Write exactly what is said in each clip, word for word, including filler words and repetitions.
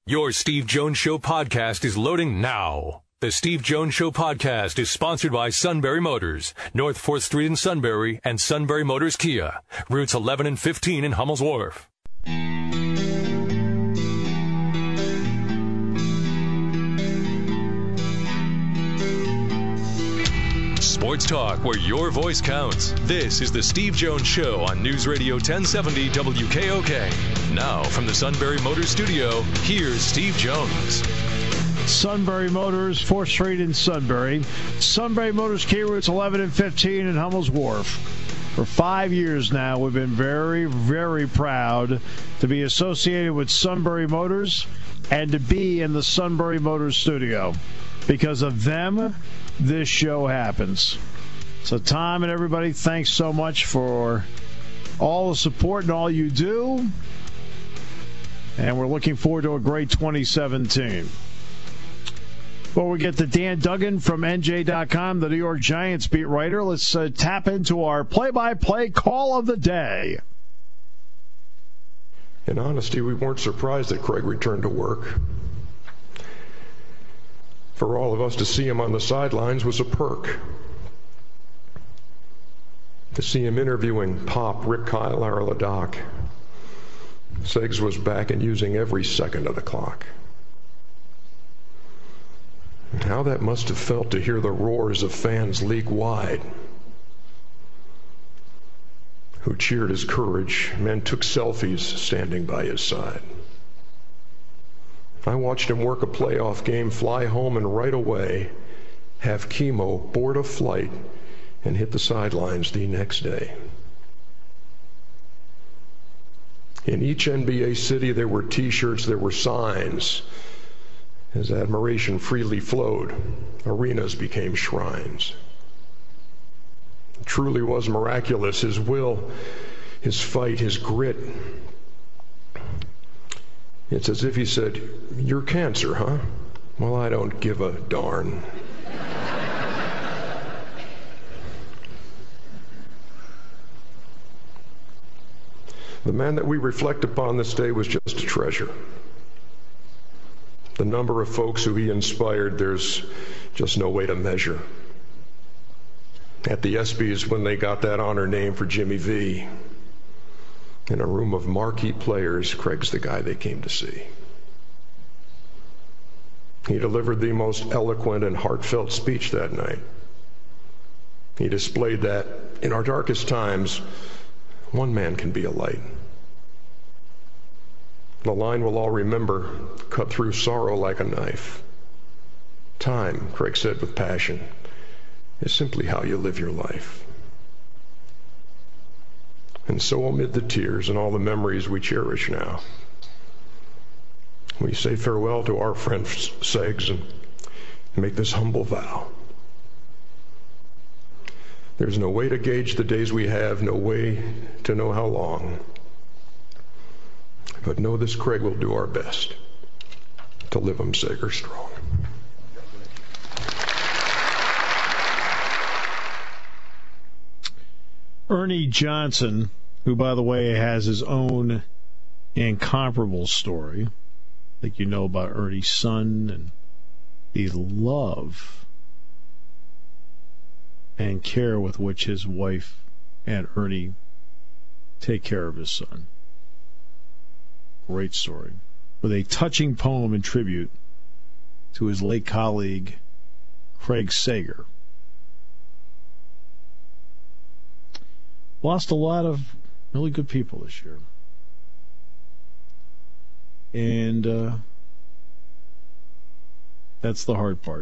Your Steve Jones Show podcast is loading now. The Steve Jones Show podcast is sponsored by Sunbury Motors, North fourth Street in Sunbury, and Sunbury Motors Kia, routes eleven and fifteen in Hummel's Wharf. Sports talk where your voice counts. This is the Steve Jones Show on News Radio ten seventy W K O K. Now from the Sunbury Motors studio, here's Steve Jones. Sunbury Motors, fourth Street in Sunbury. Sunbury Motors Kia, routes eleven and fifteen in Hummel's Wharf. For five years now, we've been very, very proud to be associated with Sunbury Motors and to be in the Sunbury Motors studio. Because of them, this show happens. So Tom and everybody, thanks so much for all the support and all you do. And we're looking forward to a great twenty seventeen. Before we get to Dan Duggan from N J dot com, the New York Giants beat writer, let's uh, tap into our play-by-play call of the day. In honesty, we weren't surprised that Craig returned to work. For all of us to see him on the sidelines was a perk. To see him interviewing Pop, Rick Kyle, Lara LaDoc, Segs was back and using every second of the clock. And how that must have felt to hear the roars of fans league-wide who cheered his courage. Men took selfies standing by his side. I watched him work a playoff game, fly home, and right away have chemo, board a flight, and hit the sidelines the next day. In each N B A city, there were T-shirts, there were signs. As admiration freely flowed, arenas became shrines. It truly was miraculous, his will, his fight, his grit. It's as if he said, "You're cancer, huh? Well, I don't give a darn." The man that we reflect upon this day was just a treasure. The number of folks who he inspired, there's just no way to measure. At the ESPYs, when they got that honor name for Jimmy V, in a room of marquee players, Craig's the guy they came to see. He delivered the most eloquent and heartfelt speech that night. He displayed that in our darkest times, one man can be a light. The line we'll all remember, cut through sorrow like a knife. Time, Craig said with passion, is simply how you live your life. And so amid the tears and all the memories we cherish now, we say farewell to our friend Segs and make this humble vow. There's no way to gauge the days we have, no way to know how long. But know this, Craig, will do our best to live 'em Sager strong. Ernie Johnson, who, by the way, has his own incomparable story. I think you know about Ernie's son and the love and care with which his wife and Ernie take care of his son. Great story. With a touching poem in tribute to his late colleague, Craig Sager. Lost a lot of really good people this year. And uh, that's the hard part.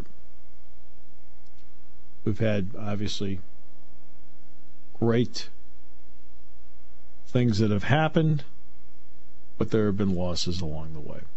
We've had, obviously, great things that have happened, but there have been losses along the way.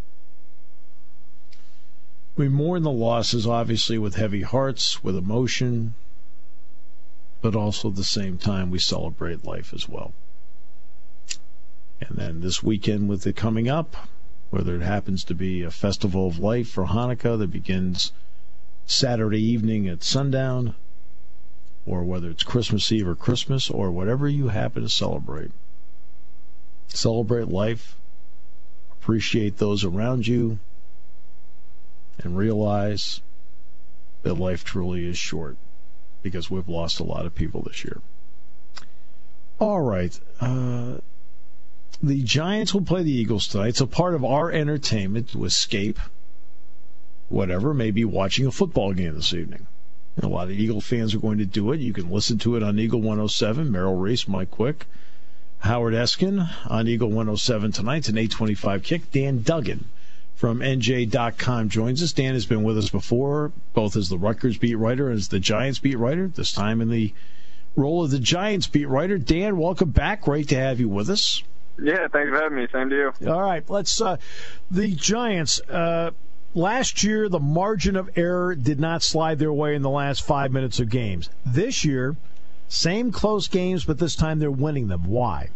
We mourn the losses, obviously, with heavy hearts, with emotion, but also at the same time we celebrate life as well. And then this weekend with it coming up, whether it happens to be a festival of light for Hanukkah that begins Saturday evening at sundown, or whether it's Christmas Eve or Christmas, or whatever you happen to celebrate. Celebrate life, appreciate those around you, and realize that life truly is short, because we've lost a lot of people this year. All right. Uh, the Giants will play the Eagles tonight. It's a part of our entertainment to escape whatever, maybe watching a football game this evening. And a lot of Eagle fans are going to do it. You can listen to it on Eagle one oh seven. Merrill Reese, Mike Quick, Howard Eskin on Eagle one oh seven tonight. It's an eight twenty-five kick. Dan Duggan from N J dot com joins us. Dan has been with us before, both as the Rutgers beat writer and as the Giants beat writer, this time in the role of the Giants beat writer. Dan, welcome back. Great to have you with us. Yeah, thanks for having me. Same to you. All right, let's. Uh, the Giants, uh, last year, the margin of error did not slide their way in the last five minutes of games. This year, same close games, but this time they're winning them. Why?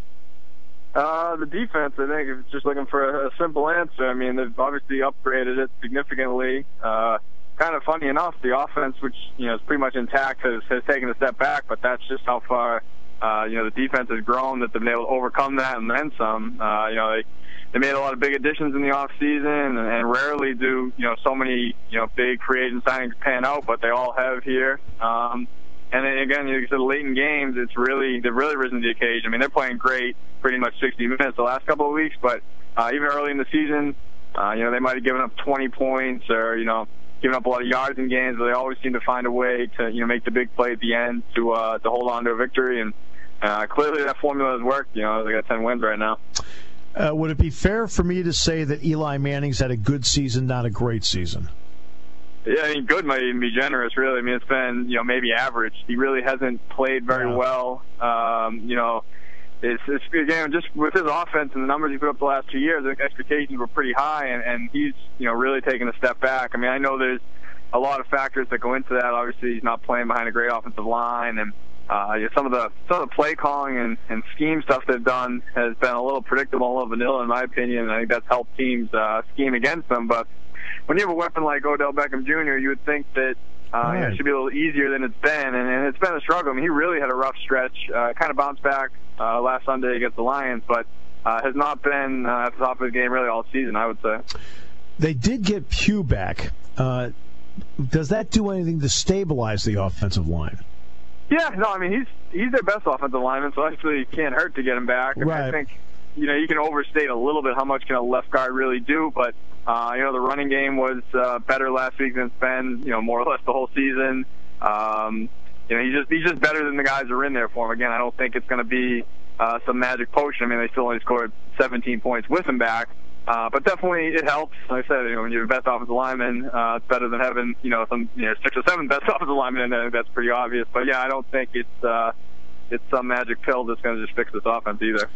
Uh, the defense, I think, is just looking for a, a simple answer. I mean, they've obviously upgraded it significantly. Uh, kind of funny enough, the offense, which, you know, is pretty much intact, has, has taken a step back, but that's just how far, uh, you know, the defense has grown, that they've been able to overcome that and then some. Uh, you know, they, they made a lot of big additions in the offseason, and, and rarely do, you know, so many, you know, big free agent signings pan out, but they all have here. Um, and then, again, you said late in games, it's really, they've really risen to the occasion. I mean, they're playing great pretty much sixty minutes the last couple of weeks, but uh, even early in the season, uh, you know, they might have given up twenty points or, you know, given up a lot of yards in games, but they always seem to find a way to, you know, make the big play at the end to uh, to hold on to a victory. And uh, clearly that formula has worked. You know, they got ten wins right now. Uh, would it be fair for me to say that Eli Manning's had a good season, not a great season? Yeah, I mean, good might even be generous, really. I mean, it's been, you know, maybe average. He really hasn't played very yeah. well. Um, you know, it's, it's, again, just with his offense and the numbers he put up the last two years, the expectations were pretty high, and, and he's, you know, really taken a step back. I mean, I know there's a lot of factors that go into that. Obviously, he's not playing behind a great offensive line, and uh, you know, some of the some of the play calling and, and scheme stuff they've done has been a little predictable, a little vanilla, in my opinion. I think that's helped teams uh, scheme against them, but when you have a weapon like Odell Beckham Junior, you would think that uh, right. you know, it should be a little easier than it's been, and, and it's been a struggle. I mean, he really had a rough stretch, uh, kind of bounced back uh, last Sunday against the Lions, but uh, has not been uh, at the top of the game really all season, I would say. They did get Pugh back. Uh, does that do anything to stabilize the offensive line? Yeah, no, I mean, he's he's their best offensive lineman, so actually it can't hurt to get him back. I, mean, right. I think, you know, you can overstate a little bit how much can a left guard really do, but Uh, you know, the running game was uh, better last week than it's been, you know, more or less the whole season. Um, you know, he's just he's just better than the guys who are in there for him. Again, I don't think it's going to be uh, some magic potion. I mean, they still only scored seventeen points with him back. Uh, but definitely it helps. Like I said, you know, when you're the best offensive lineman, uh, it's better than having, you know, some, you know, six or seven best offensive linemen, and that's pretty obvious. But, yeah, I don't think it's, uh, it's some magic pill that's going to just fix this offense either.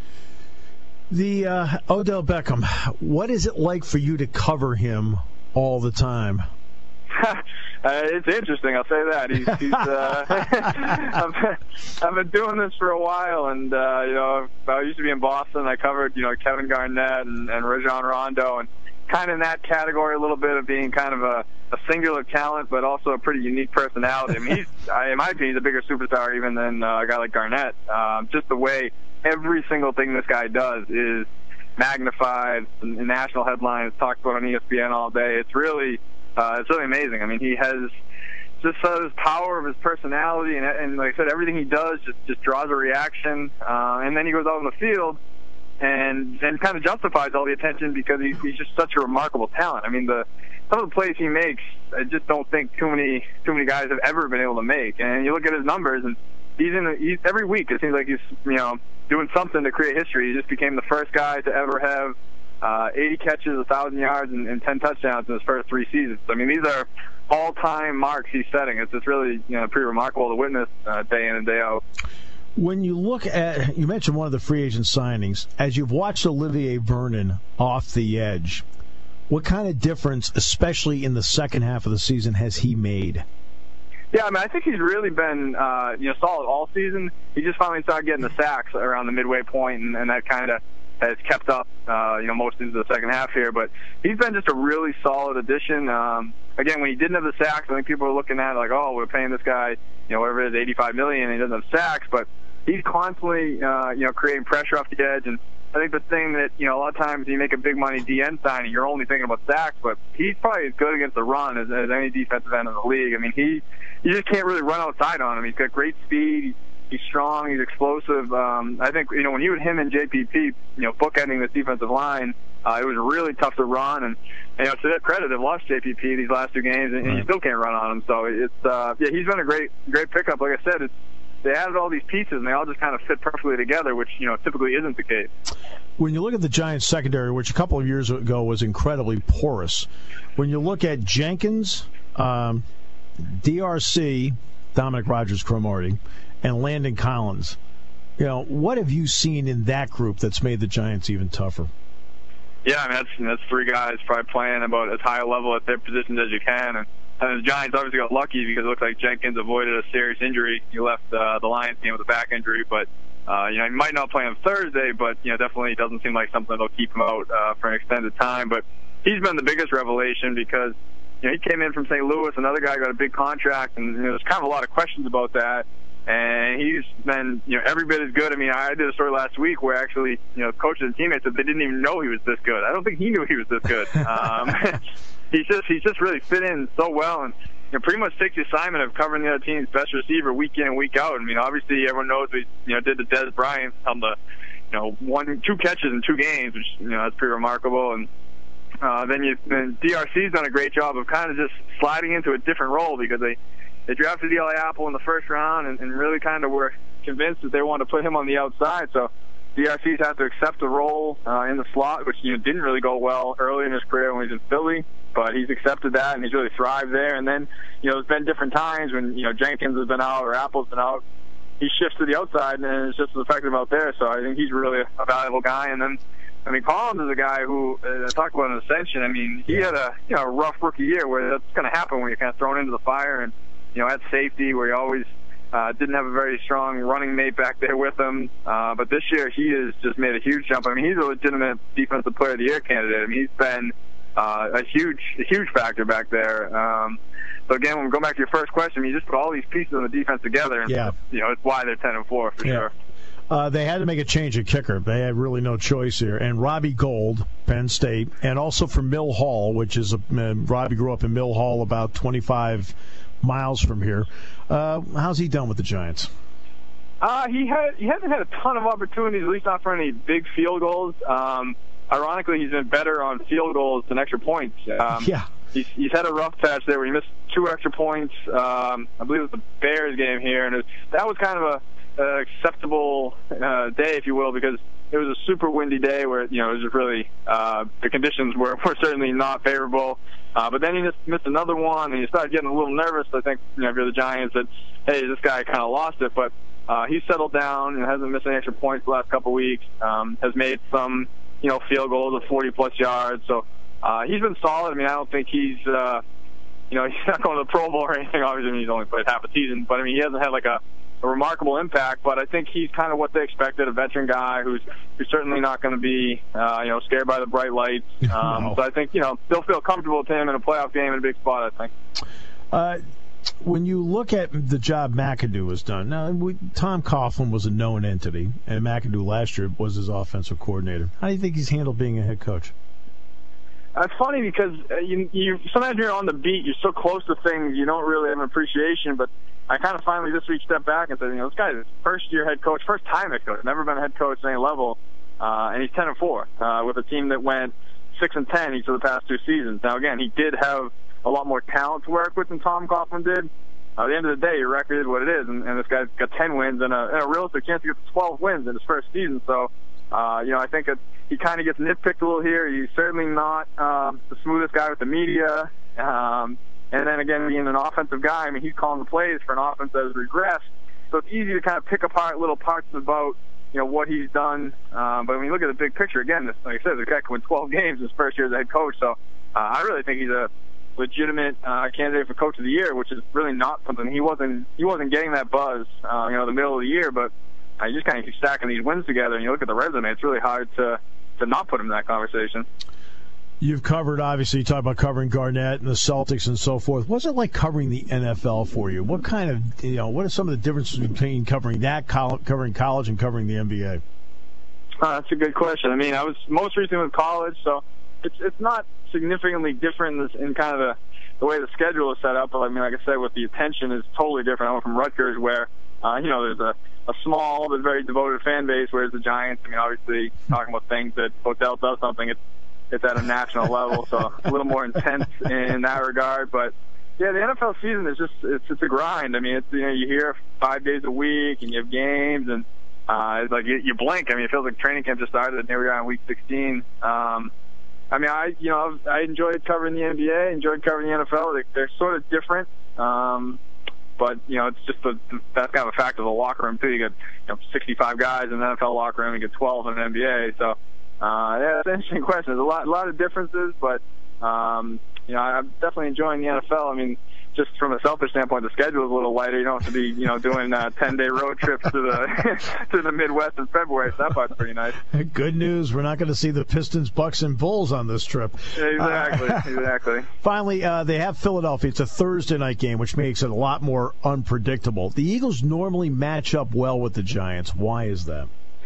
The uh, Odell Beckham, what is it like for you to cover him all the time? uh, it's interesting, I'll say that. He's, he's, uh, I've, I've been doing this for a while, and uh, you know, I used to be in Boston. I covered, you know, Kevin Garnett and, and Rajon Rondo, and kind of in that category a little bit of being kind of a, a singular talent, but also a pretty unique personality. I mean, he's, I, in my opinion, he's a bigger superstar even than uh, a guy like Garnett. Um, just the way every single thing this guy does is magnified in national headlines, talked about on E S P N all day. It's really, uh, it's really amazing. I mean, he has just uh, this power of his personality, and, and like I said, everything he does just, just draws a reaction. Uh, and then he goes out on the field and and kind of justifies all the attention because he's, he's just such a remarkable talent. I mean, the some of the plays he makes, I just don't think too many too many guys have ever been able to make. And you look at his numbers, and he's in. A, he's, every week it seems like he's, you know, doing something to create history. He just became the first guy to ever have uh, eighty catches, one thousand yards, and, and ten touchdowns in his first three seasons. I mean, these are all-time marks he's setting. It's just really, you know, pretty remarkable to witness uh, day in and day out. When you look at, you mentioned one of the free agent signings, as you've watched Olivier Vernon off the edge, what kind of difference, especially in the second half of the season, has he made? Yeah, I mean, I think he's really been, uh, you know, solid all season. He just finally started getting the sacks around the midway point, and, and that kind of has kept up, uh, you know, most into the second half here. But he's been just a really solid addition. Um, again, when he didn't have the sacks, I think people were looking at it like, oh, we're paying this guy, you know, whatever it is, eighty-five million dollars, and he doesn't have sacks. But he's constantly, uh, you know, creating pressure off the edge. And I think the thing that, you know, a lot of times you make a big money D N signing, you're only thinking about sacks, but he's probably as good against the run as, as any defensive end in the league. I mean, he you just can't really run outside on him. He's got great speed. He's, he's strong. He's explosive. Um, I think, you know, when you had him and J P P, you know, bookending this defensive line, uh, it was really tough to run. And, you know, to their credit, they've lost J P P these last two games, and, and you still can't run on him. So it's, uh, yeah, he's been a great, great pickup. Like I said, it's, they added all these pieces, and they all just kind of fit perfectly together, which, you know, typically isn't the case. When you look at the Giants secondary, which a couple of years ago was incredibly porous, when you look at Jenkins, um, D R C, Dominic Rodgers-Cromartie, and Landon Collins, you know, what have you seen in that group that's made the Giants even tougher? Yeah, I mean, that's, that's three guys probably playing about as high a level at their positions as you can, and And the Giants obviously got lucky because it looked like Jenkins avoided a serious injury. He left uh, the Lions game with a back injury, but uh, you know, he might not play on Thursday, but you know, definitely doesn't seem like something that'll keep him out uh, for an extended time. But he's been the biggest revelation because you know, he came in from Saint Louis. Another guy got a big contract, and you know, there's kind of a lot of questions about that. And he's been, you know, every bit as good. I mean, I did a story last week where actually, you know, coaches and teammates said they didn't even know he was this good. I don't think he knew he was this good. Um, he's just he's just really fit in so well, and you know, pretty much takes the assignment of covering the other team's best receiver week in and week out. I mean, obviously everyone knows we, you know, did the Dez Bryant on the, you know, one two catches in two games, which you know that's pretty remarkable. And uh, then you then D R C's done a great job of kind of just sliding into a different role because they. They drafted Eli Apple in the first round and, and really kind of were convinced that they wanted to put him on the outside. So D R C's had to accept a role uh, in the slot, which you know, didn't really go well early in his career when he was in Philly. But he's accepted that, and he's really thrived there. And then, you know, there's been different times when, you know, Jenkins has been out or Apple's been out. He shifts to the outside, and it's just as effective out there. So I think he's really a valuable guy. And then, I mean, Collins is a guy who, uh, talk about an ascension. I mean, he had a, you know, a rough rookie year where that's going to happen when you're kind of thrown into the fire. And, you know, at safety where he always uh, didn't have a very strong running mate back there with him. Uh, but this year he has just made a huge jump. I mean, he's a legitimate defensive player of the year candidate. I mean, he's been uh, a huge, a huge factor back there. Um, so again, when we go back to your first question, I mean, you just put all these pieces of the defense together, and yeah. you know, it's why they're ten and four for yeah. sure. Uh, they had to make a change at kicker. They had really no choice here. And Robbie Gould, Penn State, and also from Mill Hall, which is a, uh, Robbie grew up in Mill Hall, about twenty-five miles from here. Uh, how's he done with the Giants? Uh, he had he hasn't had a ton of opportunities, at least not for any big field goals. Um, ironically, he's been better on field goals than extra points. Um, yeah. He's, he's had a rough patch there where he missed two extra points. Um, I believe it was the Bears game here, and it was, that was kind of a, a acceptable uh, day, if you will, because it was a super windy day where, you know, it was just really, uh, the conditions were, were certainly not favorable. Uh, but then he just missed another one, and he started getting a little nervous. I think, you know, if you're the Giants, that, hey, this guy kind of lost it. But uh, he's settled down and hasn't missed any extra points the last couple of weeks. Um, has made some, you know, field goals of forty-plus yards. So uh, he's been solid. I mean, I don't think he's, uh, you know, he's not going to the Pro Bowl or anything. Obviously, I mean, he's only played half a season. But, I mean, he hasn't had, like, a, a remarkable impact, but I think he's kind of what they expected, a veteran guy who's who's certainly not going to be, uh, you know, scared by the bright lights. Um, no. So I think, you know, they'll feel comfortable with him in a playoff game in a big spot, I think. Uh, when you look at the job McAdoo has done, now, we, Tom Coughlin was a known entity, and McAdoo last year was his offensive coordinator. How do you think he's handled being a head coach? It's funny because uh, you, you sometimes you're on the beat, you're so close to things, you don't really have an appreciation, but I kind of finally this week stepped back and said, you know, this guy's first-year head coach, first-time head coach, never been a head coach at any level, uh, and he's ten and four uh, with a team that went six and ten each of the past two seasons. Now, again, he did have a lot more talent to work with than Tom Coughlin did. Uh, at the end of the day, your record is what it is, and, and this guy's got ten wins and a, and a realistic chance to get twelve wins in his first season. So, uh, you know, I think that he kind of gets nitpicked a little here. He's certainly not um, the smoothest guy with the media. Um, And then, again, being an offensive guy, I mean, he's calling the plays for an offense that has regressed. So it's easy to kind of pick apart little parts about, you know, what he's done. Um, but when you look at the big picture, again, this, like I said, the guy can win twelve games his first year as a head coach. So uh, I really think he's a legitimate uh, candidate for Coach of the Year, which is really not something. He wasn't he wasn't getting that buzz, uh, you know, in the middle of the year. But uh, you just kind of keep stacking these wins together, and you look at the resume, it's really hard to, to not put him in that conversation. You've covered, obviously, you talk about covering Garnett and the Celtics and so forth. What's it like covering the N F L for you? What kind of, you know, what are some of the differences between covering that, covering college, and covering the N B A? Uh, that's a good question. I mean, I was most recently with college, so it's it's not significantly different in, this, in kind of the, the way the schedule is set up. But I mean, like I said, with the attention is totally different. I went from Rutgers, where uh, you know there's a, a small but very devoted fan base, whereas the Giants, I mean, obviously talking about things that Odell does something, it's it's at a national level, so a little more intense in, in that regard. But yeah, the N F L season is just it's it's a grind. I mean, it's you know you hear five days a week and you have games and. Uh, it's like you, you blink. I mean, it feels like training camp just started, and here we are in week sixteen. Um, I mean, I you know I enjoyed covering the N B A, enjoyed covering the N F L. They, they're sort of different, um, but you know it's just a, that's kind of a fact of the locker room too. You get you know, sixty-five guys in the N F L locker room, you get twelve in the N B A. So uh, yeah, it's an interesting question. There's a lot a lot of differences, but um, you know I'm definitely enjoying the N F L. I mean. Just from a selfish standpoint, the schedule is a little lighter. You don't have to be, you know, doing uh, ten-day road trips to the to the Midwest in February. So that part's pretty nice. Good news. We're not going to see the Pistons, Bucks, and Bulls on this trip. Exactly. Uh, exactly. Finally, uh, they have Philadelphia. It's a Thursday night game, which makes it a lot more unpredictable. The Eagles normally match up well with the Giants. Why is that?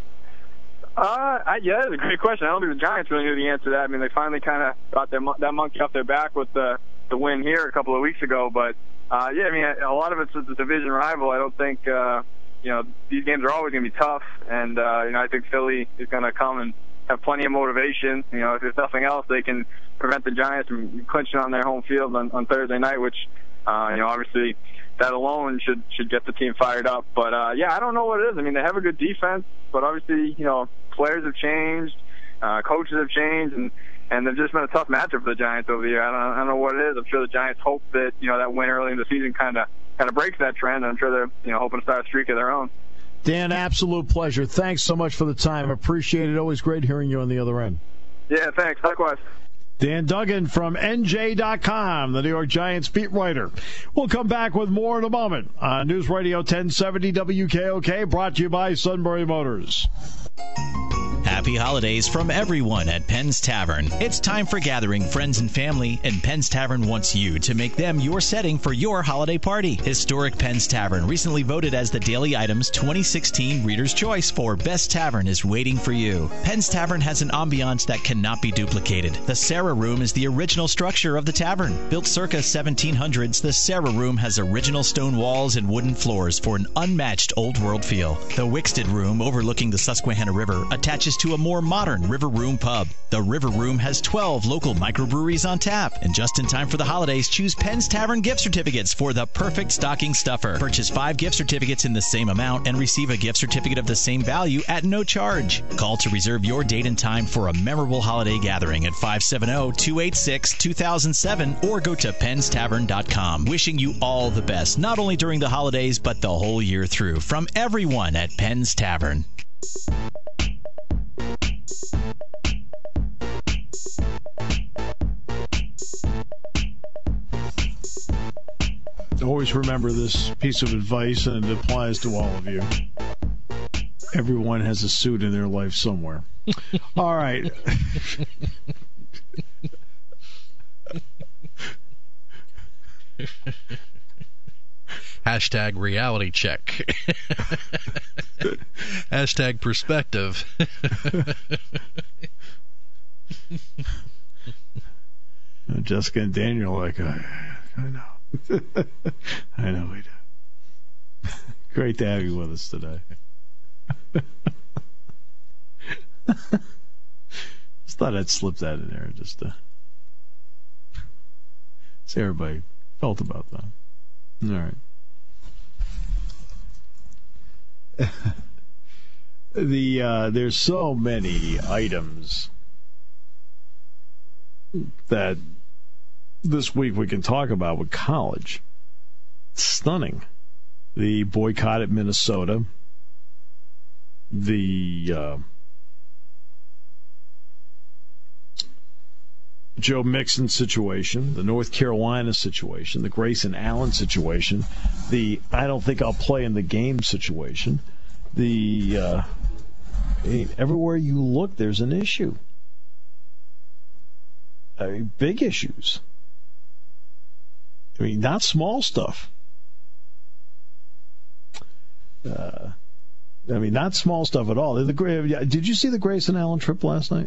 Uh, I, yeah, that's a great question. I don't think the Giants really knew the answer to that. I mean, they finally kind of got their, that monkey off their back with the the win here a couple of weeks ago. But, uh, yeah, I mean, a lot of it's a division rival. I don't think, uh, you know, these games are always going to be tough. And, uh, you know, I think Philly is going to come and have plenty of motivation. You know, if there's nothing else, they can prevent the Giants from clinching on their home field on, on Thursday night, which, uh, you know, obviously that alone should should get the team fired up. But, uh, yeah, I don't know what it is. I mean, they have a good defense, but obviously, you know, players have changed, uh, coaches have changed, and And they've just been a tough matchup for the Giants over the year. I don't, I don't know what it is. I'm sure the Giants hope that, you know, that win early in the season kind of kind of breaks that trend. And I'm sure they're, you know, hoping to start a streak of their own. Dan, absolute pleasure. Thanks so much for the time. Appreciate it. Always great hearing you on the other end. Yeah, thanks. Likewise. Dan Duggan from N J dot com, the New York Giants beat writer. We'll come back with more in a moment on News Radio ten seventy W K O K, brought to you by Sunbury Motors. Happy holidays from everyone at Penn's Tavern. It's time for gathering friends and family, and Penn's Tavern wants you to make them your setting for your holiday party. Historic Penn's Tavern, recently voted as the Daily Item's twenty sixteen Reader's Choice for Best Tavern, is waiting for you. Penn's Tavern has an ambiance that cannot be duplicated. The Sarah Room is the original structure of the tavern. Built circa seventeen hundreds, the Sarah Room has original stone walls and wooden floors for an unmatched old-world feel. The Wixted Room, overlooking the Susquehanna River, attaches to a more modern River Room pub. The River Room has twelve local microbreweries on tap. And just in time for the holidays, choose Penn's Tavern gift certificates for the perfect stocking stuffer. Purchase five gift certificates in the same amount and receive a gift certificate of the same value at no charge. Call to reserve your date and time for a memorable holiday gathering at five seven zero, two eight six, two thousand seven or go to penns tavern dot com. Wishing you all the best, not only during the holidays, but the whole year through, from everyone at Penn's Tavern. Always remember this piece of advice, and it applies to all of you. Everyone has a suit in their life somewhere. All right. Hashtag reality check. Hashtag perspective. Jessica and Daniel are like, I, I know. I know we do. Great to have you with us today. Just thought I'd slip that in there just to see everybody felt about that. All right. The uh, there's so many items that this week we can talk about with college. It's stunning. The boycott at Minnesota, the uh, Joe Mixon situation, the North Carolina situation, the Grayson Allen situation, the I don't think I'll play in the game situation. The uh, everywhere you look, there's an issue. I mean, big issues. I mean, not small stuff. Uh, I mean, not small stuff at all. The, did you see the Grayson Allen trip last night?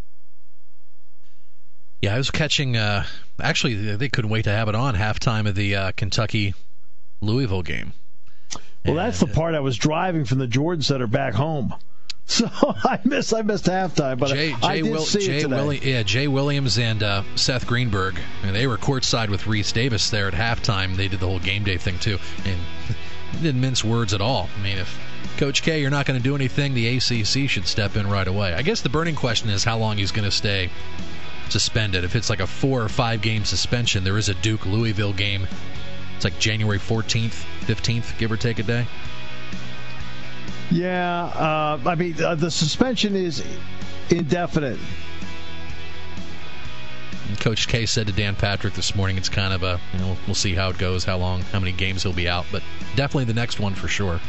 Yeah, I was catching. Uh, actually, they couldn't wait to have it on halftime of the uh, Kentucky Louisville game. Well, and that's the part I was driving from the Jordan Center back home. So I missed I missed halftime, but Jay, I, I Jay did Will, see Jay it today. Willi- yeah, Jay Williams and uh, Seth Greenberg, and they were courtside with Reese Davis there at halftime. They did the whole game day thing too, and didn't mince words at all. I mean, if Coach K, you're not going to do anything, the A C C should step in right away. I guess the burning question is how long he's going to stay suspended. If it's like a four or five game suspension, there is a Duke Louisville game. It's like January fourteenth, fifteenth, give or take a day. Yeah, uh, I mean, uh, the suspension is indefinite. And Coach K said to Dan Patrick this morning it's kind of a, you know, we'll see how it goes, how long, how many games he'll be out, but definitely the next one for sure.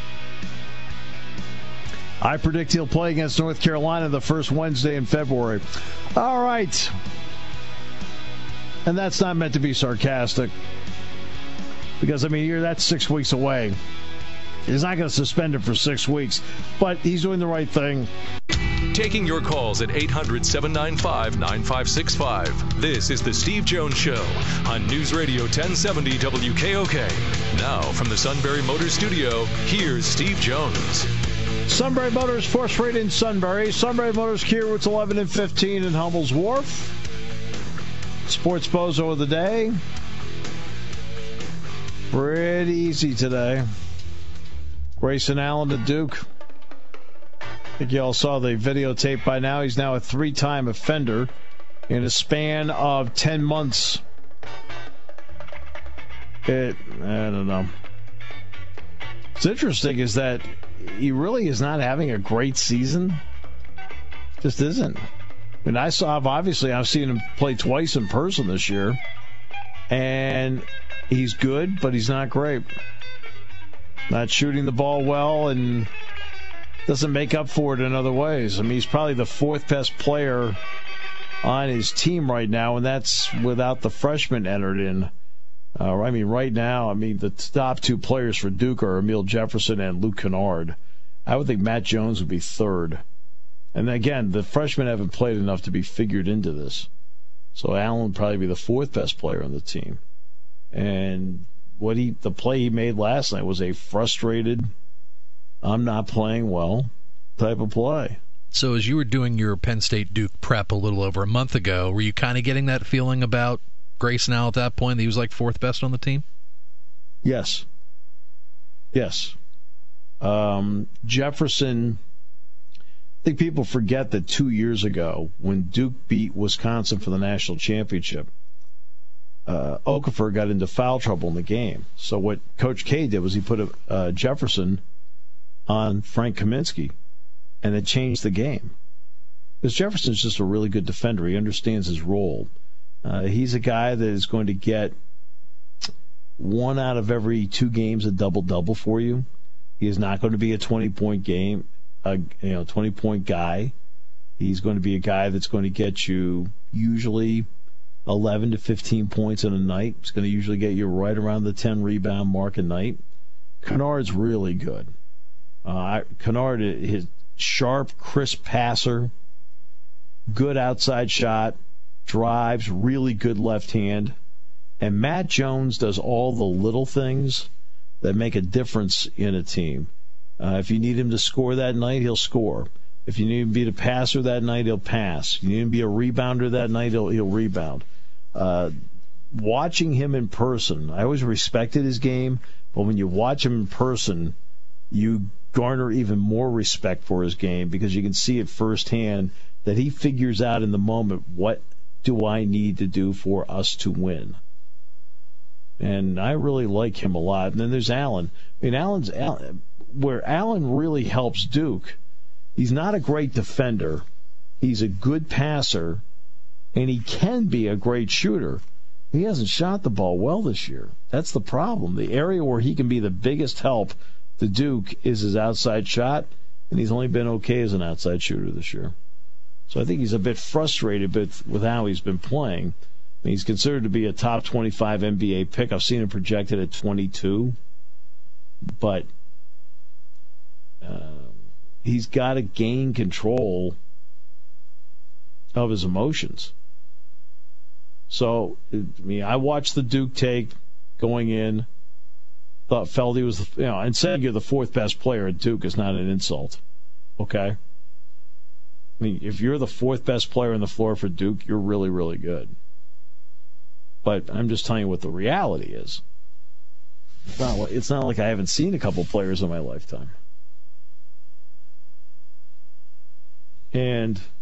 I predict he'll play against North Carolina the first Wednesday in February. All right. And that's not meant to be sarcastic. Because, I mean, you're, that's six weeks away. He's not going to suspend him for six weeks, but he's doing the right thing. Taking your calls at eight hundred, seven nine five, nine five six five. This is the Steve Jones Show on News Radio ten seventy W K O K. Now, from the Sunbury Motors Studio, here's Steve Jones. Sunbury Motors, fourth Street in Sunbury. Sunbury Motors, Kia routes eleven and fifteen in Hummel's Wharf. Sports Bozo of the day. Pretty easy today. Grayson Allen to Duke. I think you all saw the videotape by now. He's now a three-time offender in a span of ten months. It, I don't know. What's interesting is that he really is not having a great season. Just isn't. I mean, I saw, obviously, I've seen him play twice in person this year. And he's good, but he's not great. Not shooting the ball well and doesn't make up for it in other ways. I mean, he's probably the fourth best player on his team right now, and that's without the freshmen entered in. Uh, I mean, right now, I mean, the top two players for Duke are Emil Jefferson and Luke Kennard. I would think Matt Jones would be third. And again, the freshmen haven't played enough to be figured into this. So Allen would probably be the fourth best player on the team. And what he, the play he made last night was a frustrated, I'm not playing well type of play. So as you were doing your Penn State Duke prep a little over a month ago, were you kind of getting that feeling about Grayson Allen at that point that he was like fourth best on the team? Yes. Yes. Um, Jefferson, I think people forget that two years ago when Duke beat Wisconsin for the national championship, uh, Okafor got into foul trouble in the game. So what Coach K did was he put a, uh, Jefferson on Frank Kaminsky, and it changed the game. Because Jefferson's just a really good defender. He understands his role. Uh, he's a guy that is going to get one out of every two games a double-double for you. He is not going to be a twenty-point game, a you know, twenty-point guy. He's going to be a guy that's going to get you usually eleven to fifteen points in a night. He's going to usually get you right around the ten rebound mark a night. Kennard's really good. Uh, Kennard, his sharp, crisp passer, good outside shot, drives, really good left hand. And Matt Jones does all the little things that make a difference in a team. Uh, if you need him to score that night, he'll score. If you need him to be a passer that night, he'll pass. If you need him to be a rebounder that night, he'll, he'll rebound. Uh, watching him in person, I always respected his game, but when you watch him in person, you garner even more respect for his game because you can see it firsthand that he figures out in the moment, what do I need to do for us to win? And I really like him a lot. And then there's Allen. I mean, Allen's Allen, where Allen really helps Duke. He's not a great defender. He's a good passer, and he can be a great shooter. He hasn't shot the ball well this year. That's the problem. The area where he can be the biggest help to Duke is his outside shot, and he's only been okay as an outside shooter this year. So I think he's a bit frustrated with, with how he's been playing. I mean, he's considered to be a top twenty-five N B A pick. I've seen him projected at twenty-two. But uh, he's got to gain control of his emotions. So, I mean, I watched the Duke tape going in. Thought felt he was, you know, and saying you're the fourth best player at Duke is not an insult. Okay? I mean, if you're the fourth best player on the floor for Duke, you're really, really good. But I'm just telling you what the reality is. It's not, it's not like I haven't seen a couple players in my lifetime. And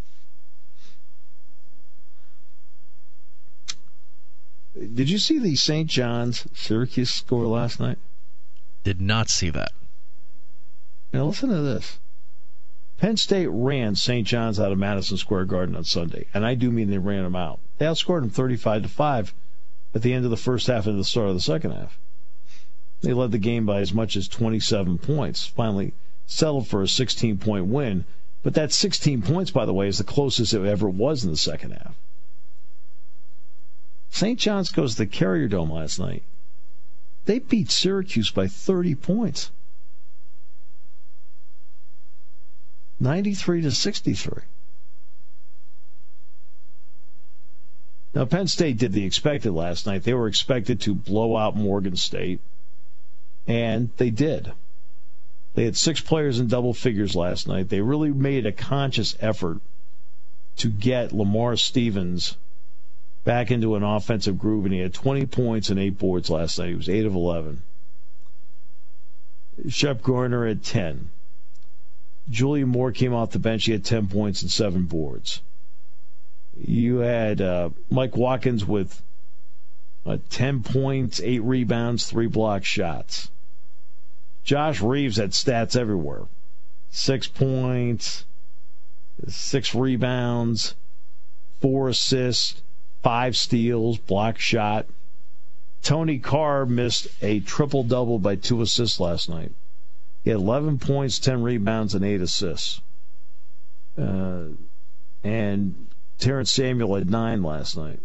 did you see the Saint John's Syracuse score last night? Did not see that. Now listen to this. Penn State ran Saint John's out of Madison Square Garden on Sunday, and I do mean they ran them out. They outscored them thirty-five to five at the end of the first half and the start of the second half. They led the game by as much as twenty-seven points. Finally settled for a sixteen-point win, but that sixteen points, by the way, is the closest it ever was in the second half. Saint John's goes to the Carrier Dome last night. They beat Syracuse by thirty points. ninety-three to sixty-three. Now, Penn State did the expected last night. They were expected to blow out Morgan State, and they did. They had six players in double figures last night. They really made a conscious effort to get Lamar Stevens back into an offensive groove, and he had twenty points and eight boards last night. He was eight of eleven. Shep Garner had ten. Julian Moore came off the bench. He had ten points and seven boards. You had uh, Mike Watkins with uh, ten points, eight rebounds, three block shots. Josh Reeves had stats everywhere. Six points, six rebounds, four assists, five steals, block shot. Tony Carr missed a triple-double by two assists last night. He had eleven points, ten rebounds, and eight assists. Uh, and Terrence Samuel had nine last night.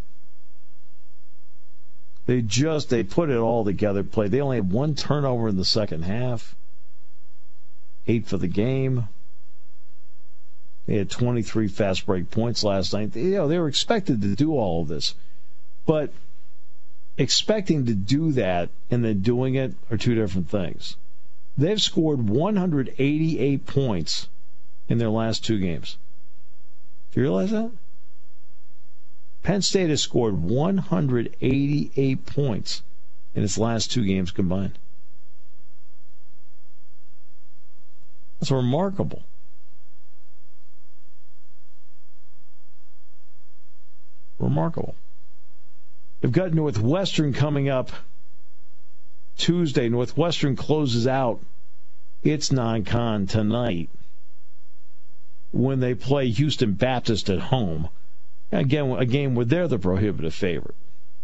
They just, they put it all together, played. They only had one turnover in the second half. Eight for the game. They had twenty-three fast break points last night. They, you know, they were expected to do all of this. But expecting to do that and then doing it are two different things. They've scored one hundred eighty-eight points in their last two games. Do you realize that? Penn State has scored one hundred eighty-eight points in its last two games combined. That's remarkable. Remarkable. They've got Northwestern coming up Tuesday. Northwestern closes out its non-con tonight when they play Houston Baptist at home. Again, a game where they're the prohibitive favorite.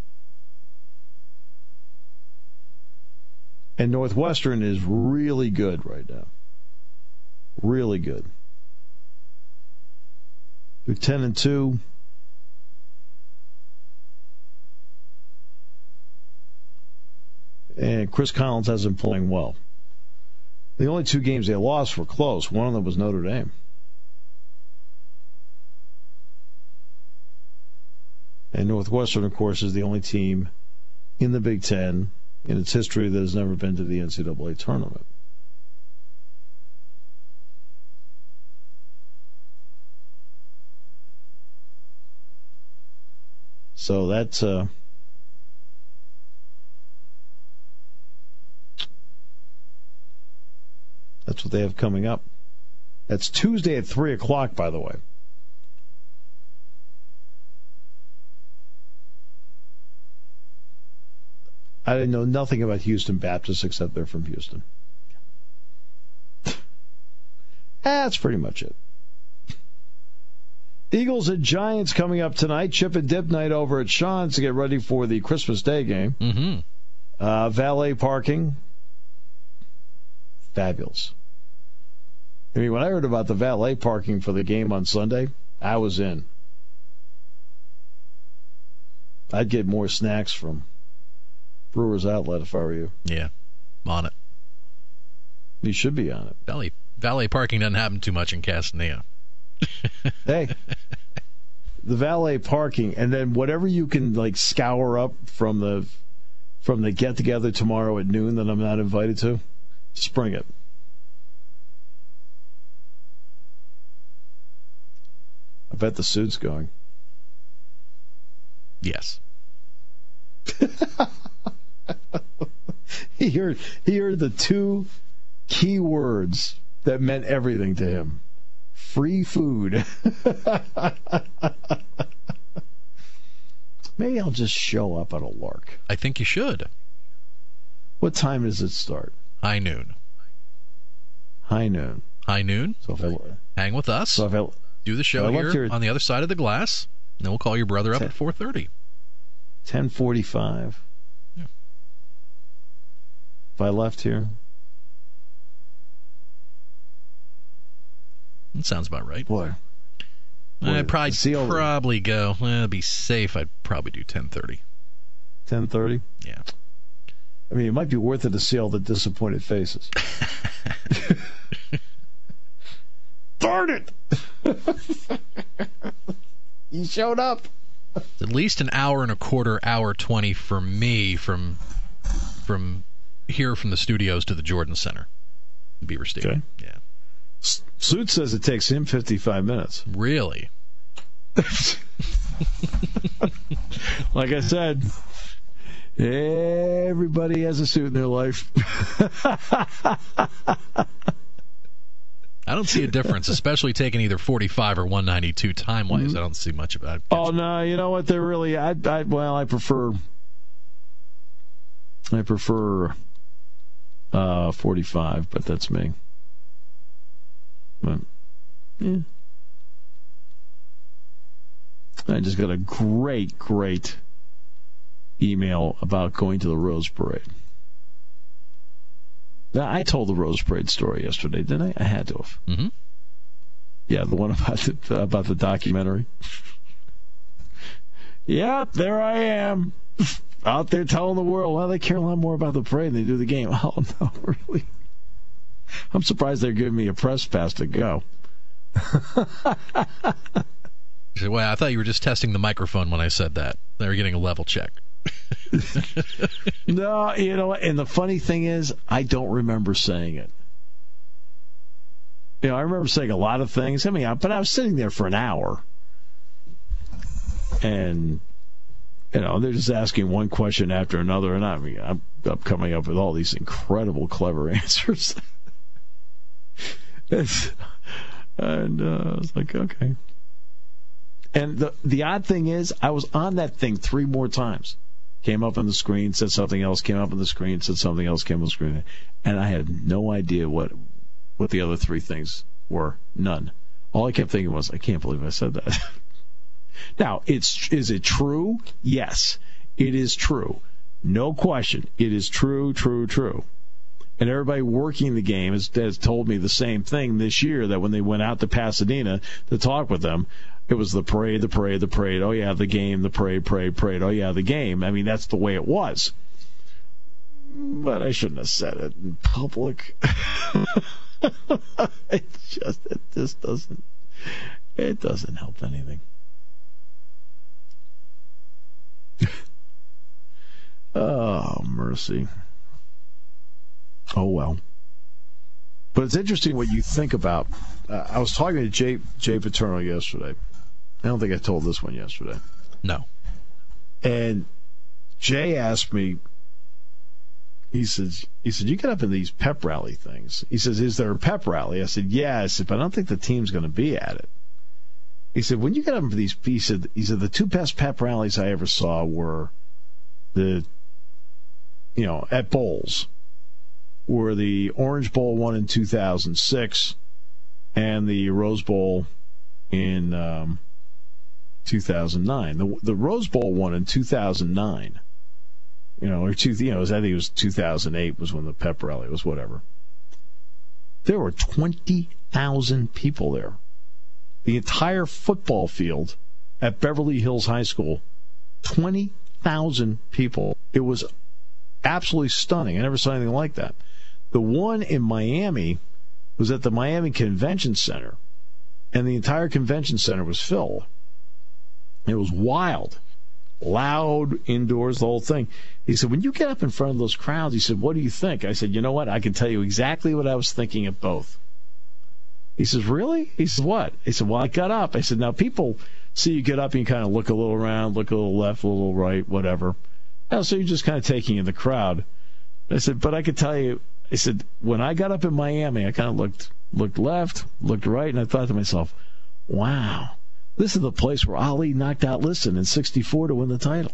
And Northwestern is really good right now. Really good. They're ten and two. And Chris Collins hasn't been playing well. The only two games they lost were close. One of them was Notre Dame. And Northwestern, of course, is the only team in the Big Ten in its history that has never been to the N C double A tournament. So that's uh, that's what they have coming up. That's Tuesday at three o'clock, by the way. I didn't know nothing about Houston Baptist except they're from Houston. That's pretty much it. Eagles and Giants coming up tonight. Chip and dip night over at Sean's to get ready for the Christmas Day game. Mm-hmm. Uh, valet parking. Fabulous. I mean, when I heard about the valet parking for the game on Sunday, I was in. I'd get more snacks from Brewers Outlet if I were you. Yeah, on it. You should be on it. Belly Valet parking doesn't happen too much in Castanea. Hey, the valet parking, and then whatever you can like scour up from the from the get together tomorrow at noon that I'm not invited to, just bring it. I bet the suit's going. Yes. he heard he heard the two key words that meant everything to him. Free food. Maybe I'll just show up at a lark. I think you should. What time does it start? High noon. High noon. High noon. So if I, hang with us. So if I, do the show here your, on the other side of the glass. And then we'll call your brother up ten, at four thirty. ten forty-five. Yeah. If I left here. That sounds about right. Boy. Boy I'd probably, probably go, well, to be safe, I'd probably do ten thirty. ten thirty? Yeah. I mean, it might be worth it to see all the disappointed faces. Darn it! You showed up. It's at least an hour and a quarter, hour twenty for me from from here from the studios to the Jordan Center, Beaver Stadium. Okay. Yeah. Suit says it takes him fifty-five minutes. Really? Like I said, everybody has a suit in their life. I don't see a difference, especially taking either forty-five or one ninety-two time-wise. Mm-hmm. I don't see much of that. Oh, no, you know what? They're really, I, I, well, I prefer, I prefer uh, forty-five, but that's me. But, yeah. I just got a great, great email about going to the Rose Parade. Now, I told the Rose Parade story yesterday, didn't I? I had to have. Mm-hmm. Yeah, the one about the, about the documentary. Yeah, there I am. Out there telling the world, well, they care a lot more about the parade than they do the game. Oh, no, really? I'm surprised they're giving me a press pass to go. Well, I thought you were just testing the microphone when I said that. They were getting a level check. No, you know, and the funny thing is, I don't remember saying it. You know, I remember saying a lot of things. I mean, but I was sitting there for an hour. And, you know, they're just asking one question after another, and I mean, I'm, I'm coming up with all these incredible, clever answers. and uh, I was like, okay. And the the odd thing is, I was on that thing three more times. Came up on the screen, said something else, came up on the screen, said something else, came on the screen. And I had no idea what what the other three things were. None. All I kept thinking was, I can't believe I said that. Now, it's is it true? Yes, it is true. No question. It is true, true, true. And everybody working the game has, has told me the same thing this year, that when they went out to Pasadena to talk with them, it was the parade, the parade, the parade. Oh, yeah, the game, the parade, parade, parade. Oh, yeah, the game. I mean, that's the way it was. But I shouldn't have said it in public. it just, it just doesn't, it doesn't help anything. Oh, mercy. Oh, well. But it's interesting what you think about. Uh, I was talking to Jay, Jay Paterno yesterday. I don't think I told this one yesterday. No. And Jay asked me, he says, he said, you get up in these pep rally things. He says, is there a pep rally? I said, yeah. I said, but I don't think the team's going to be at it. He said, when you get up for these, he said, he said, the two best pep rallies I ever saw were the, you know, at bowls, were the Orange Bowl one in two thousand six and the Rose Bowl in um, two thousand nine. The the Rose Bowl one in two thousand nine, you know, or two, you know, I think it was two thousand eight was when the pep rally was, whatever. There were twenty thousand people there. The entire football field at Beverly Hills High School, twenty thousand people. It was absolutely stunning. I never saw anything like that. The one in Miami was at the Miami Convention Center, and the entire convention center was filled. It was wild, loud indoors, the whole thing. He said, when you get up in front of those crowds, he said, what do you think? I said, you know what? I can tell you exactly what I was thinking at both. He says, really? He says, what? He said, well, I got up. I said, now people see you get up and you kind of look a little around, look a little left, a little right, whatever. And so you're just kind of taking in the crowd. I said, but I could tell you, I said, when I got up in Miami, I kind of looked looked left, looked right, and I thought to myself, wow, this is the place where Ali knocked out Liston in sixty-four to win the title.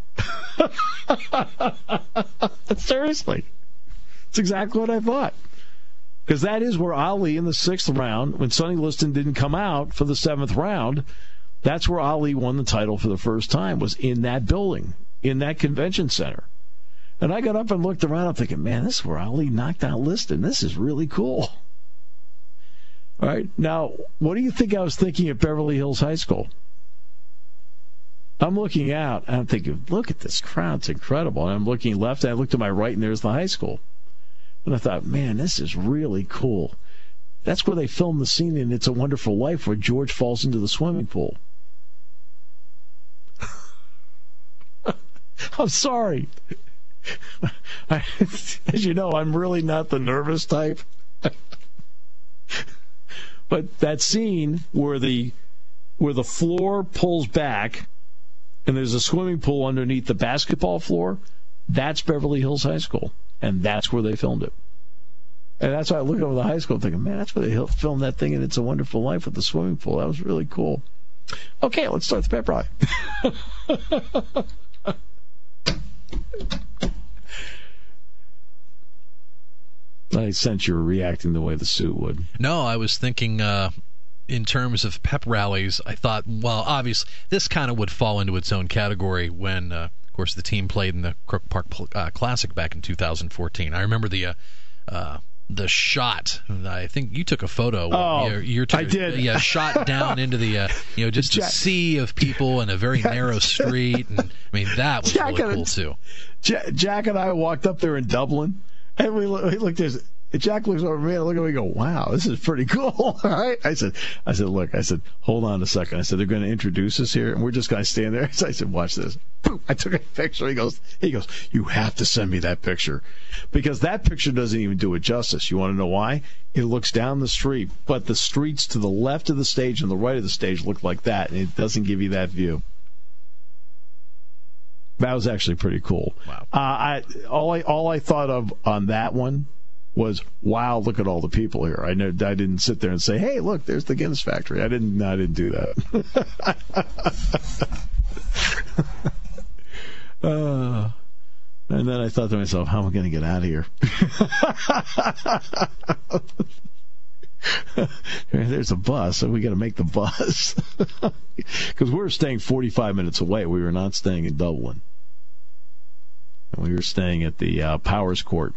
Seriously. It's exactly what I thought. Because that is where Ali in the sixth round, when Sonny Liston didn't come out for the seventh round, that's where Ali won the title for the first time, was in that building, in that convention center. And I got up and looked around, I'm thinking, man, this is where Ali knocked out Liston. This is really cool. All right, now, what do you think I was thinking at Beverly Hills High School? I'm looking out, and I'm thinking, look at this crowd, it's incredible. And I'm looking left, and I looked to my right, and there's the high school. And I thought, man, this is really cool. That's where they filmed the scene in It's a Wonderful Life where George falls into the swimming pool. I'm sorry. I, as you know, I'm really not the nervous type. But that scene where the where the floor pulls back and there's a swimming pool underneath the basketball floor, that's Beverly Hills High School. And that's where they filmed it. And that's why I look over the high school thinking, man, that's where they filmed that thing in It's a Wonderful Life with the swimming pool. That was really cool. Okay, let's start the pep rally. I sense you were reacting the way the suit would. No, I was thinking uh, in terms of pep rallies. I thought, well, obviously, this kind of would fall into its own category when, uh, of course, the team played in the Crook Park uh, Classic back in two thousand fourteen. I remember the uh, uh, the shot. I think you took a photo. Oh, you're, you're t- I did. Yeah, shot down into the, uh, you know, just Jack, a sea of people in a very narrow street. And I mean, that was Jack really cool, and, too. Jack and I walked up there in Dublin, and we, we looked at Jack looks over at me and I look at me and go, wow, this is pretty cool. All right. I said, I said, look, I said, hold on a second. I said, they're going to introduce us here and we're just going to stand there. So I said, watch this. Boom. I took a picture. He goes, he goes, you have to send me that picture because that picture doesn't even do it justice. You want to know why? It looks down the street, but the streets to the left of the stage and the right of the stage look like that. And it doesn't give you that view. That was actually pretty cool. Wow. Uh, I, all I, all I thought of on that one was, wow, look at all the people here. I know I didn't sit there and say, hey, look, there's the Guinness factory. I didn't I didn't do that. uh, and then I thought to myself, how am I going to get out of here? There's a bus, so we got to make the bus. Because we were staying forty-five minutes away. We were not staying in Dublin. And we were staying at the uh, Powers Court.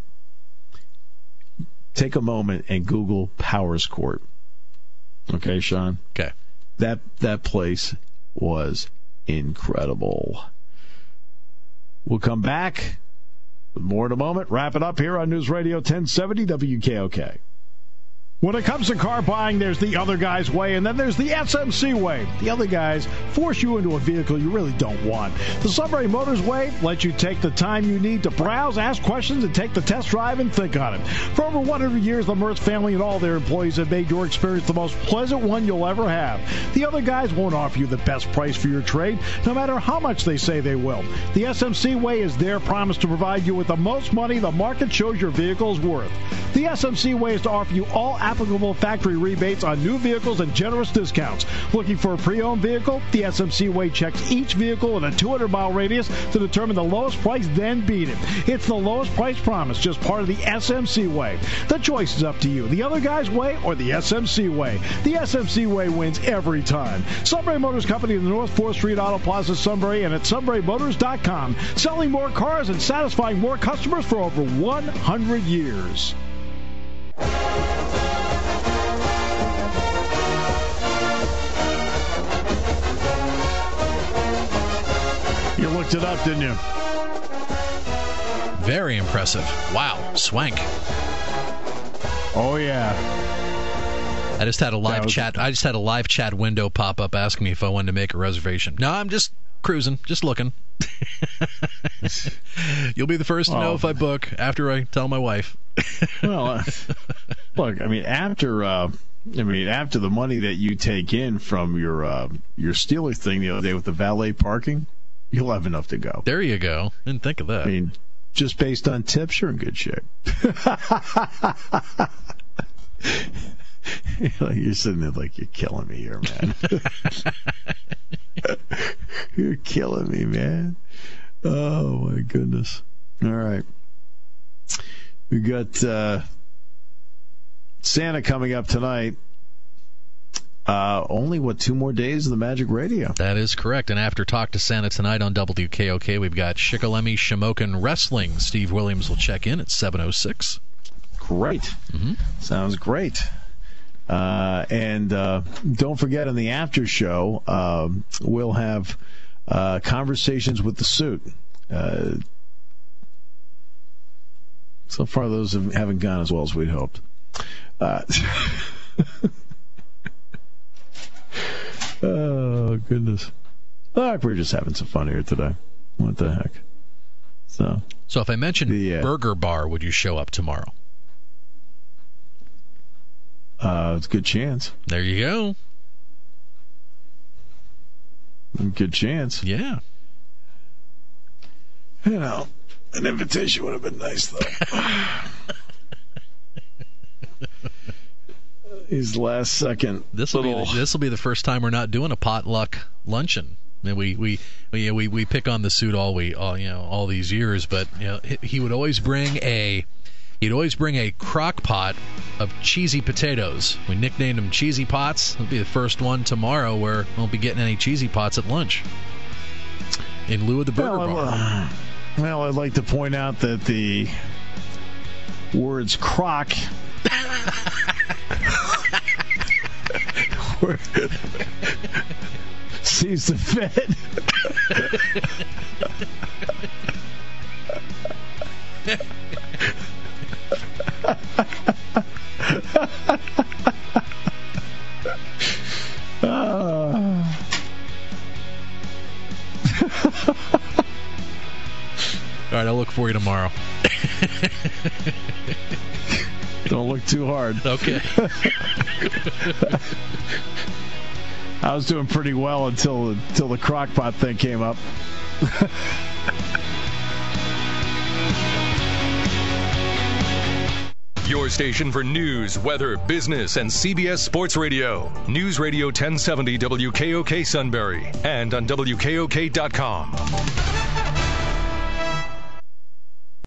Take a moment and Google Powers Court. Okay, Sean? Okay. That that place was incredible. We'll come back with more in a moment. Wrap it up here on News Radio ten seventy W K O K. When it comes to car buying, there's the other guy's way, and then there's the S M C way. The other guys force you into a vehicle you really don't want. The Sunbury Motors way lets you take the time you need to browse, ask questions, and take the test drive and think on it. For over one hundred years, the Mertz family and all their employees have made your experience the most pleasant one you'll ever have. The other guys won't offer you the best price for your trade, no matter how much they say they will. The S M C way is their promise to provide you with the most money the market shows your vehicle is worth. The S M C way is to offer you all applicable factory rebates on new vehicles and generous discounts. Looking for a pre-owned vehicle? The S M C way checks each vehicle in a two hundred mile radius to determine the lowest price, then beat it. It's the lowest price promise, just part of the S M C way. The choice is up to you. The other guy's way or the S M C way. The S M C way wins every time. Sunbury Motors Company in the North fourth Street Auto Plaza, Sunbury, and at sunbury motors dot com. Selling more cars and satisfying more customers for over one hundred years. You looked it up, didn't you? Very impressive. Wow. Swank. Oh, yeah. I just had a live was, chat. I just had a live chat window pop up asking me if I wanted to make a reservation. No, I'm just cruising, just looking. You'll be the first to know well, if I book after I tell my wife. Well, uh, look, I mean, after uh, I mean, after the money that you take in from your uh, your Steelers thing the other day with the valet parking, you'll have enough to go. There you go. Didn't think of that. I mean, just based on tips, you're in good shape. You're sitting there like, you're killing me here, man. You're killing me, man. Oh, my goodness. All right. We got uh, Santa coming up tonight. Uh, only, what, two more days of the Magic Radio? That is correct. And after Talk to Santa tonight on W K O K, we've got Shikellamy Shamokin Wrestling. Steve Williams will check in at seven oh six. Great. Mm-hmm. Sounds great. Uh, and uh, don't forget, in the after show, uh, we'll have uh, conversations with the suit. Uh, so far, those have, haven't gone as well as we'd hoped. Uh, oh, goodness. Oh, we're just having some fun here today. What the heck? So, so if I mentioned the, uh, Burger Bar, would you show up tomorrow? Uh, it's a good chance. There you go. Good chance. Yeah. You know, an invitation would have been nice, though. These last second. This will little... be this will be the first time we're not doing a potluck luncheon. I mean, we we we we we pick on the suit all we all you know all these years, but you know he would always bring a. He'd always bring a crock pot of cheesy potatoes. We nicknamed them Cheesy Pots. It'll be the first one tomorrow where we won't be getting any cheesy pots at lunch. In lieu of the Burger well, Bar. Uh, well, I'd like to point out that the words crock seems to fit. uh. All right, I'll look for you tomorrow. Don't look too hard. Okay. I was doing pretty well until until the crockpot thing came up. Your station for news, weather, business, and C B S Sports Radio. News Radio ten seventy W K O K Sunbury and on W K O K dot com.